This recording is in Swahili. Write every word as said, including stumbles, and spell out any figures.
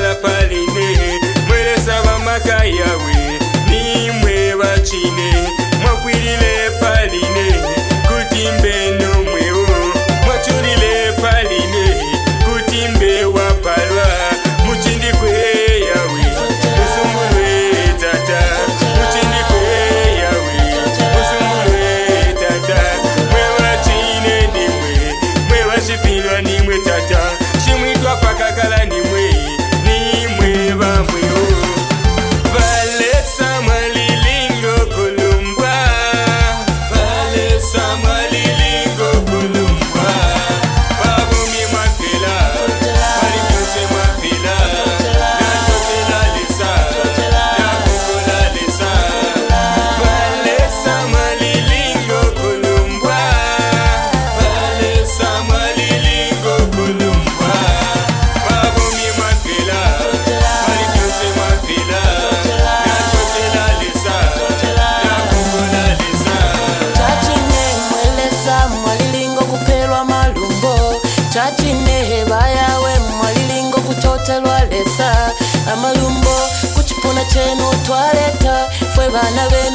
mwakala paline mwelesa bamaka yawe nimwe bachine mwakwilile paline kutimbe nomweo mwachulile paline kutimbe wapalwa muchindi kwe yawe musumbulwe tata muchindi kwe yawe musumbulwe tata mwe bachine nimwe mwe bashipilwa nimwe tata shimwitwa pakakala nimwe nimwe bamweo valesa mwalilingo kulumbwa valesa mwalilingo kulumbwa babumi mwapela walikyose mwapela natotela lesa nakukola lesa valesa mwalilingo kulumbwa valesa mwalilingo kulumbwa babumi mwapela walikyose mwapela natotela lesa nakukola lesa Chachine mwelesa mwalilingo kupelwa malumbo Chachine bayawe mwalilingo kuchotelwa lesa Amalumbo kuchipuna chenu twaleta Fwe bana be